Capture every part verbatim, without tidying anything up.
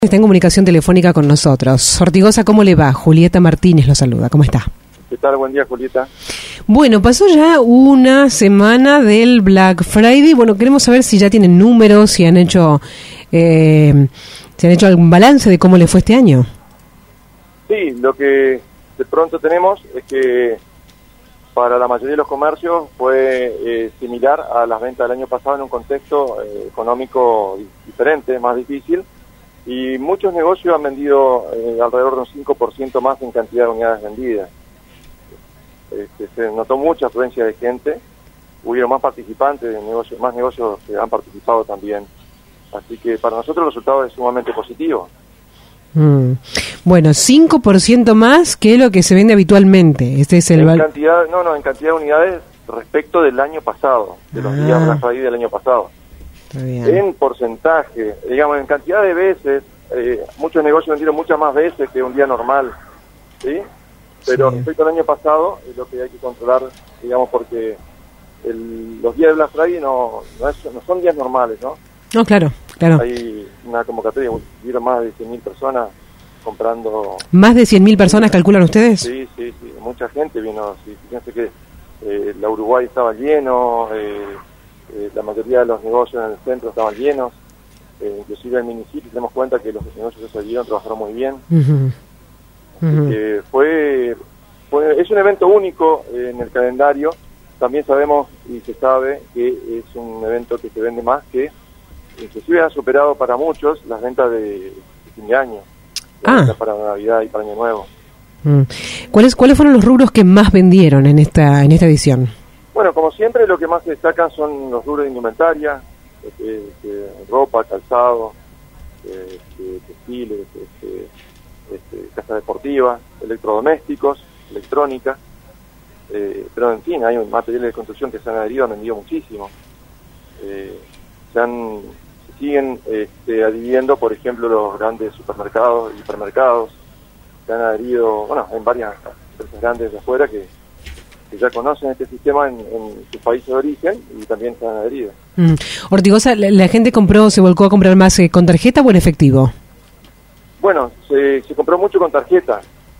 Está en comunicación telefónica con nosotros. Ortigosa, ¿cómo le va? Julieta Martínez lo saluda. ¿Cómo está? ¿Qué tal? Buen día, Julieta. Bueno, pasó ya una semana del Black Friday. Bueno, queremos saber si ya tienen números, si han hecho, eh, si han hecho algún balance de cómo le fue este año. Sí, lo que de pronto tenemos es que para la mayoría de los comercios fue eh, similar a las ventas del año pasado en un contexto eh, económico diferente, más difícil. Y muchos negocios han vendido eh, alrededor de un cinco por ciento más en cantidad de unidades vendidas. Este, se notó mucha afluencia de gente, hubieron más participantes, de negocios, más negocios que han participado también. Así que para nosotros el resultado es sumamente positivo. Mm. Bueno, cinco por ciento más que lo que se vende habitualmente. Este es el en val- cantidad, no, no, en cantidad de unidades respecto del año pasado, de los Ah. días Black Friday del año pasado. Está bien. En porcentaje, digamos, en cantidad de veces, eh, muchos negocios vendieron muchas más veces que un día normal, ¿sí? Pero Sí. respecto al año pasado, es lo que hay que controlar, digamos, porque el, los días de Black Friday no, no, es, no son días normales, ¿no? No, claro, claro. Hay una convocatoria, hubieron más de cien mil personas comprando. ¿Más de cien mil personas calculan ustedes? Sí, sí, sí, mucha gente vino, sí, fíjense que eh, la Uruguay estaba lleno, eh, eh, la mayoría de los negocios en el centro estaban llenos, eh, inclusive el municipio, tenemos cuenta que los negocios que salieron trabajaron muy bien. Uh-huh. Así Uh-huh. que fue, fue, es un evento único eh, en el calendario. También sabemos y se sabe que es un evento que se vende más, que inclusive ha superado para muchos las ventas de, de fin de año, las Ah. ventas para Navidad y para Año Nuevo. Mm. ¿Cuáles cuáles fueron los rubros que más vendieron en esta en esta edición? Bueno, como siempre, lo que más se destacan son los rubros de indumentaria, este, este, ropa, calzado, este, textiles, este, este, casa deportiva, electrodomésticos, electrónica, eh, pero en fin, hay materiales de construcción que se han adherido, han vendido muchísimo. Eh, se, han, se siguen este, adhiriendo, por ejemplo, los grandes supermercados, hipermercados, se han adherido, bueno, en varias empresas grandes de afuera que que ya conocen este sistema en, en sus países de origen y también se han adherido. Mm. Ortigosa, ¿la, la gente compró, se volcó a comprar más eh, con tarjeta o en efectivo? Bueno, se, se compró mucho con tarjeta.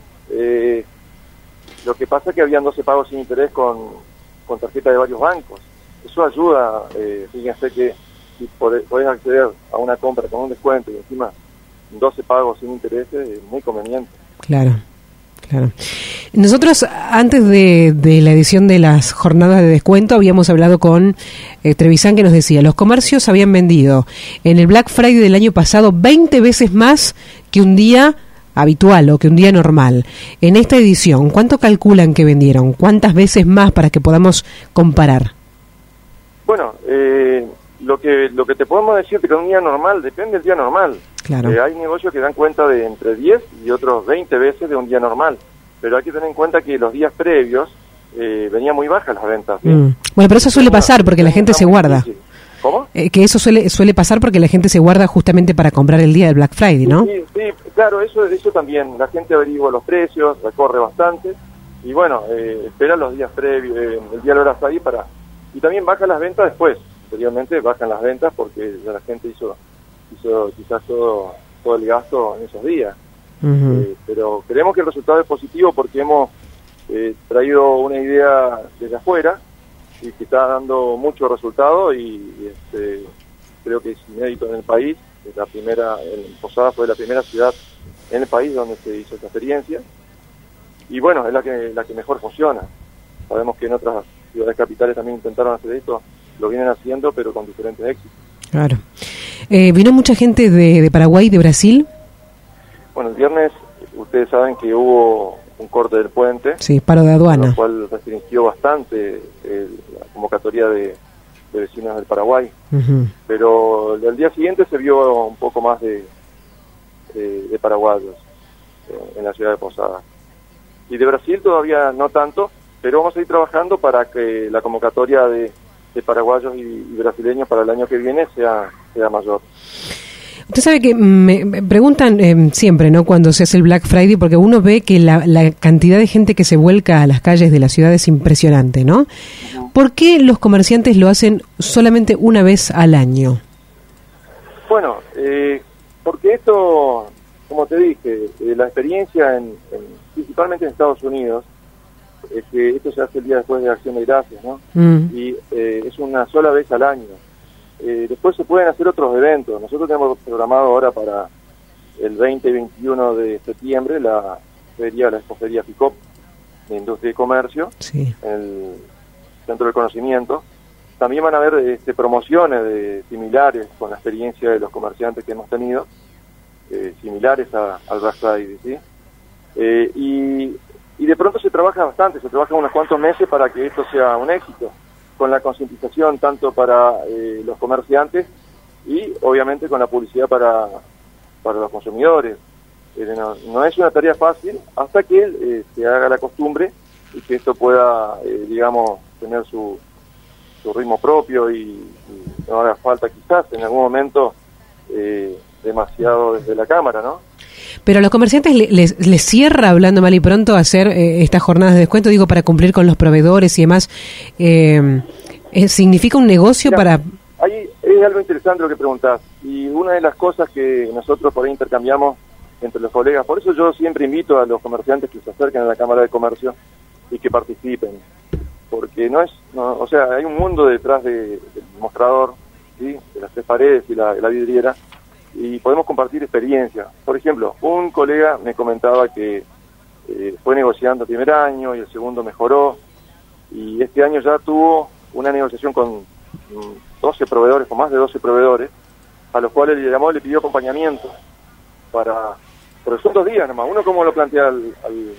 Eh, lo que pasa es que habían doce pagos sin interés con, con tarjeta de varios bancos. Eso ayuda, eh, fíjense que si podés, podés acceder a una compra con un descuento y encima doce pagos sin interés es muy conveniente. Claro, claro. Nosotros, antes de, de la edición de las jornadas de descuento, habíamos hablado con eh, Trevisan, que nos decía, los comercios habían vendido en el Black Friday del año pasado veinte veces más que un día habitual o que un día normal. En esta edición, ¿cuánto calculan que vendieron? ¿Cuántas veces más para que podamos comparar? Bueno, eh, lo que lo que te podemos decir que un día normal depende del día normal. Claro. Eh, hay negocios que dan cuenta de entre diez y otros veinte veces de un día normal. Pero hay que tener en cuenta que los días previos eh, venían muy bajas las ventas. ¿sí? Mm. Bueno, pero eso suele pasar porque la gente se guarda. ¿Cómo? Eh, que eso suele suele pasar porque la gente se guarda justamente para comprar el día del Black Friday, ¿no? Sí, sí, claro, eso eso también. La gente averigua los precios, recorre bastante y bueno, eh, espera los días previos, eh, el día de la hora ahí para... Y también bajan las ventas después. Posteriormente bajan las ventas porque ya la gente hizo hizo quizás todo, todo el gasto en esos días. Uh-huh. Eh, pero creemos que el resultado es positivo porque hemos eh, traído una idea desde afuera y que está dando mucho resultado y, y este, creo que es inédito en el país. Es la primera, en Posada fue la primera ciudad en el país donde se hizo esta experiencia y bueno, es la que la que mejor funciona. Sabemos que en otras ciudades capitales también intentaron hacer esto, lo vienen haciendo pero con diferentes éxitos. Claro. Eh, ¿Vino mucha gente de, de Paraguay y de Brasil? Bueno, el viernes ustedes saben que hubo un corte del puente. Sí, paro de aduana. Lo cual restringió bastante eh, la convocatoria de, de vecinos del Paraguay. Uh-huh. Pero el día siguiente se vio un poco más de, de, de paraguayos eh, en la ciudad de Posada. Y de Brasil todavía no tanto, pero vamos a ir trabajando para que la convocatoria de, de paraguayos y, y brasileños para el año que viene sea, sea mayor. Usted sabe que me, me preguntan eh, siempre, ¿no?, cuando se hace el Black Friday, porque uno ve que la, la cantidad de gente que se vuelca a las calles de la ciudad es impresionante, ¿no? ¿Por qué los comerciantes lo hacen solamente una vez al año? Bueno, eh, porque esto, como te dije, eh, la experiencia en, en, principalmente en Estados Unidos, es que esto se hace el día después de Acción de Gracias, ¿no? Mm. Y eh, es una sola vez al año. Eh, después se pueden hacer otros eventos. Nosotros tenemos programado ahora para el veinte y veintiuno de septiembre la feria, la expoferia FICOP de Industria y Comercio, sí, en el Centro del Conocimiento. También van a haber este, promociones de, similares con la experiencia de los comerciantes que hemos tenido, eh, similares a, al Black Friday, ¿sí? Eh, y, y de pronto se trabaja bastante, se trabaja unos cuantos meses para que esto sea un éxito, con la concientización tanto para eh, los comerciantes y obviamente con la publicidad para, para los consumidores. Eh, no, no es una tarea fácil hasta que eh, se haga la costumbre y que esto pueda, eh, digamos, tener su, su ritmo propio y, y no haga falta quizás en algún momento eh, demasiado desde la cámara, ¿no? Pero a los comerciantes les, les, les cierra, hablando mal y pronto, hacer eh, estas jornadas de descuento, digo, para cumplir con los proveedores y demás. Eh, eh, ¿Significa un negocio? Mira, para...? Ahí es algo interesante lo que preguntás. Y una de las cosas que nosotros por ahí intercambiamos entre los colegas, por eso yo siempre invito a los comerciantes que se acerquen a la Cámara de Comercio y que participen. Porque no es, no, o sea, hay un mundo detrás de, del mostrador, ¿sí? De las tres paredes y la, de la vidriera, y podemos compartir experiencias. Por ejemplo, un colega me comentaba que eh, fue negociando el primer año y el segundo mejoró, y este año ya tuvo una negociación con mm, doce proveedores, con más de doce proveedores, a los cuales le llamó y le pidió acompañamiento para, porque son dos días nomás. Uno, ¿cómo lo plantea al, al,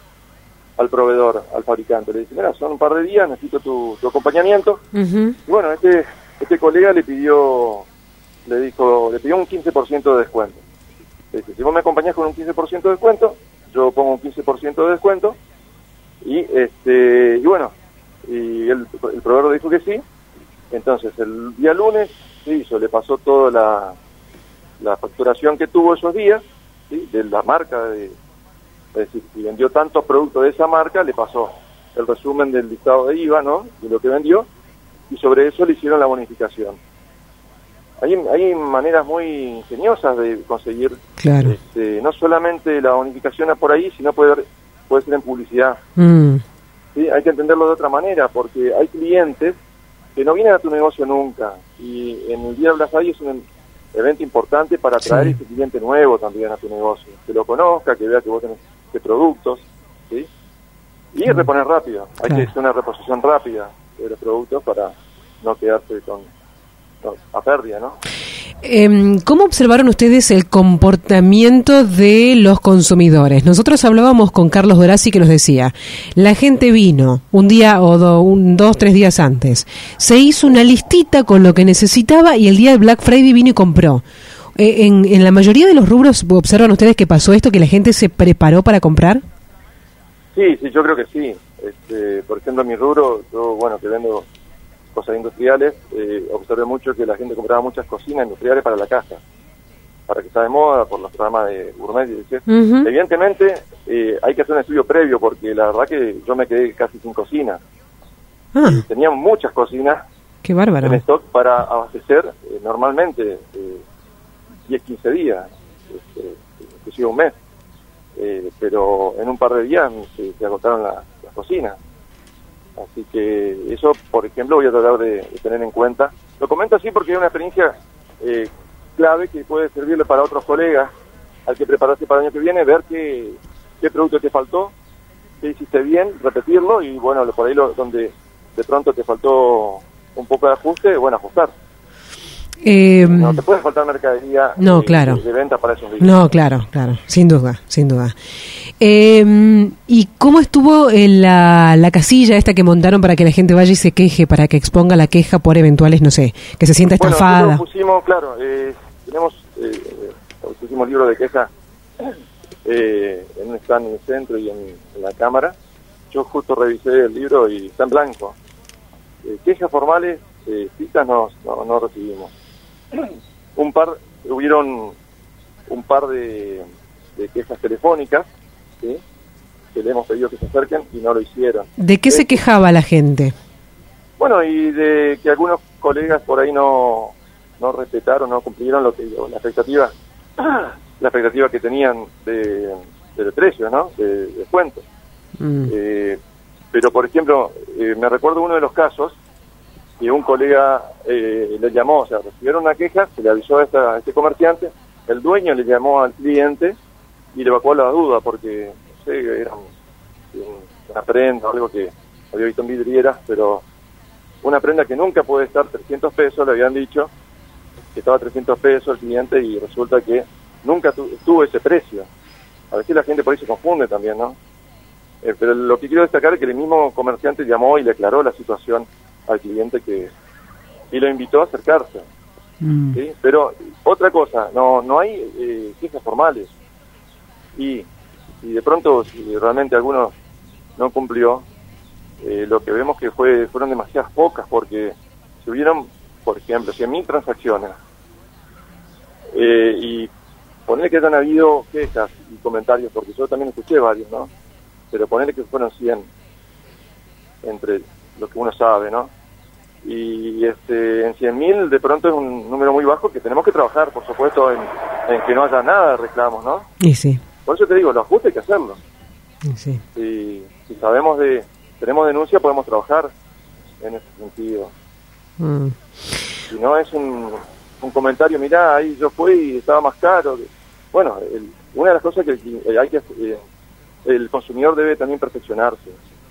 al proveedor, al fabricante? Le dice, mira, son un par de días, necesito tu, tu acompañamiento. Uh-huh. Y bueno, este, este colega le pidió, le dijo, le pidió un quince por ciento de descuento. Le dice, si vos me acompañás con un quince por ciento de descuento, yo pongo un quince por ciento de descuento, y este, y bueno, y el, el proveedor dijo que sí. Entonces el día lunes se hizo, le pasó toda la, la facturación que tuvo esos días, ¿sí? De la marca, de, es decir, si vendió tantos productos de esa marca, le pasó el resumen del listado de I V A, ¿no? De lo que vendió, y sobre eso le hicieron la bonificación. Hay, hay maneras muy ingeniosas de conseguir, claro, este, no solamente la bonificación por ahí, sino puede, puede ser en publicidad. Mm. ¿Sí? Hay que entenderlo de otra manera, porque hay clientes que no vienen a tu negocio nunca, y en el Día de Black Friday es un evento importante para atraer, sí, ese cliente nuevo también a tu negocio, que lo conozca, que vea que vos tenés qué productos, ¿sí? Y mm. reponer rápido, hay claro. que hacer una reposición rápida de los productos para no quedarse con, con a pérdida, ¿no? Eh, ¿Cómo observaron ustedes el comportamiento de los consumidores? Nosotros hablábamos con Carlos Dorazzi, que nos decía, la gente vino un día o do, un, dos, tres días antes, se hizo una listita con lo que necesitaba y el día de Black Friday vino y compró. Eh, en, en la mayoría de los rubros, ¿observan ustedes que pasó esto, que la gente se preparó para comprar? Sí, sí, yo creo que sí. Este, por ejemplo, en mi rubro, yo, bueno, que vendo cosas industriales, eh, observé mucho que la gente compraba muchas cocinas industriales para la casa, para que está de moda por los programas de gourmet y de chef. Uh-huh. Evidentemente eh, hay que hacer un estudio previo, porque la verdad que yo me quedé casi sin cocina. Ah. Y teníamos muchas cocinas. Qué bárbaro. En stock para abastecer eh, normalmente eh, diez, quince días, este, inclusive un mes. Eh, pero en un par de días se, se agotaron la, las cocinas. Así que eso, por ejemplo, voy a tratar de, de tener en cuenta. Lo comento así porque es una experiencia eh, clave que puede servirle para otros colegas al que prepararse para el año que viene, ver qué, qué producto te faltó, qué hiciste bien, repetirlo, y bueno, por ahí lo, donde de pronto te faltó un poco de ajuste, bueno, ajustar. Eh, no te puede faltar mercadería no, de, claro. de, de venta para esos días. No, claro, claro, sin duda, sin duda. Eh, ¿Y cómo estuvo en la, la casilla esta que montaron para que la gente vaya y se queje, para que exponga la queja por eventuales, no sé, que se sienta bueno, estafada? Bueno, pusimos, claro, eh, tenemos, eh, pusimos libro de queja eh, en un stand en el centro y en, en la cámara. Yo justo revisé el libro y está en blanco. Eh, quejas formales, eh, citas no, no, no recibimos. Un par, hubieron un par de, de quejas telefónicas, ¿sí? Que le hemos pedido que se acerquen y no lo hicieron. ¿De qué eh, se quejaba la gente? Bueno, y de que algunos colegas por ahí no, no respetaron, no cumplieron lo que la expectativa la expectativa que tenían de, de precios, ¿no? De, de descuento. Mm. Eh, pero, por ejemplo, eh, me recuerdo uno de los casos que un colega eh, le llamó, o sea, recibieron una queja, se le avisó a, esta, a este comerciante, el dueño le llamó al cliente y le evacuó la duda porque, no sé, era un, una prenda o algo que había visto en vidrieras, pero una prenda que nunca puede estar trescientos pesos, le habían dicho que estaba a trescientos pesos el cliente y resulta que nunca tu, tuvo ese precio. A veces la gente por ahí se confunde también, ¿no? Eh, pero lo que quiero destacar es que el mismo comerciante llamó y le aclaró la situación al cliente que y lo invitó a acercarse. Mm. ¿Sí? Pero otra cosa, no no hay eh, quejas formales y, y de pronto si realmente alguno no cumplió, eh, lo que vemos que fue fueron demasiadas pocas, porque si hubieron, por ejemplo, cien mil transacciones eh, y ponerle que hayan habido quejas y comentarios, porque yo también escuché varios, ¿no? Pero ponerle que fueron cien entre lo que uno sabe, ¿no? Y este, en cien mil de pronto es un número muy bajo que tenemos que trabajar, por supuesto, en, en que no haya nada de reclamos, ¿no? Y sí. Por eso te digo, los ajustes hay que hacerlos. Y sí. Si, si sabemos de, tenemos denuncia, podemos trabajar en ese sentido. Mm. Si no es un, un comentario, mirá, ahí yo fui y estaba más caro. Bueno, el, una de las cosas que hay que eh, el consumidor debe también perfeccionarse.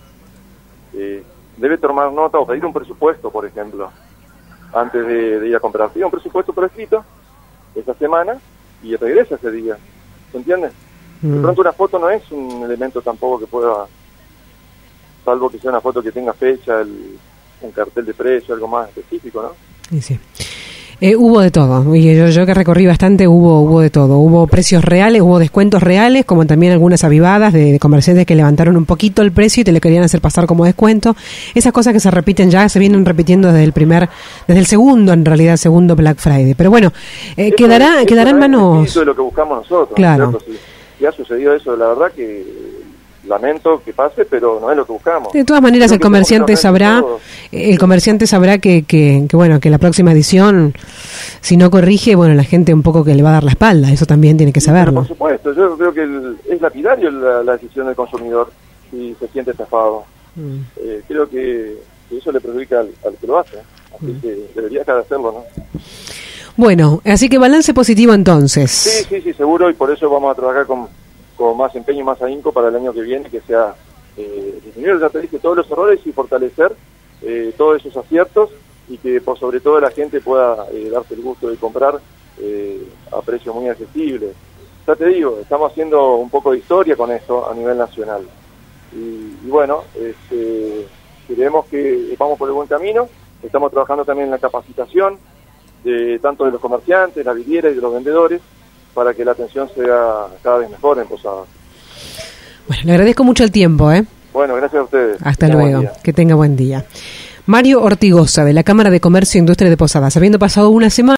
Eh, debe tomar nota o pedir un presupuesto, por ejemplo, antes de, de ir a comprar. Pide un presupuesto por escrito esa semana y regresa ese día. ¿Se entiende? Mm. De pronto una foto no es un elemento tampoco que pueda, salvo que sea una foto que tenga fecha, el, un cartel de precio, algo más específico, ¿no? Sí, sí. Eh, hubo de todo, y yo, yo que recorrí bastante, hubo hubo de todo. Hubo precios reales, hubo descuentos reales, como también algunas avivadas de, de comerciantes que levantaron un poquito el precio y te lo querían hacer pasar como descuento. Esas cosas que se repiten ya, se vienen repitiendo desde el primer, desde el segundo, en realidad, segundo Black Friday. Pero bueno, eh, eso, quedará eso quedará en manos... Eso es lo que buscamos nosotros. Claro. ¿No? Si, si ha sucedido eso, la verdad que... lamento que pase, pero no es lo que buscamos. De todas maneras, el comerciante sabrá, el comerciante sabrá que, que, que, bueno, que la próxima edición, si no corrige, bueno, la gente un poco que le va a dar la espalda, eso también tiene que saberlo. Por supuesto, yo creo que el, es lapidario la, la decisión del consumidor si se siente estafado. Mm. Eh, creo que, que eso le perjudica al, al que lo hace, así mm. que debería dejar de hacerlo, ¿no? Bueno, así que balance positivo entonces. Sí, sí, sí, seguro, y por eso vamos a trabajar con con más empeño y más ahínco para el año que viene, que sea eh, disminuir, ya te dije, todos los errores y fortalecer eh, todos esos aciertos y que por sobre todo la gente pueda eh, darse el gusto de comprar eh, a precios muy accesibles. Ya te digo, estamos haciendo un poco de historia con esto a nivel nacional y, y bueno, este, creemos que vamos por el buen camino. Estamos trabajando también en la capacitación de tanto de los comerciantes, la vidriera y de los vendedores, para que la atención sea cada vez mejor en Posadas. Bueno, le agradezco mucho el tiempo, ¿eh? Bueno, gracias a ustedes. Hasta luego, que tenga buen día. Mario Ortigosa, de la Cámara de Comercio e Industria de Posadas. Habiendo pasado una semana...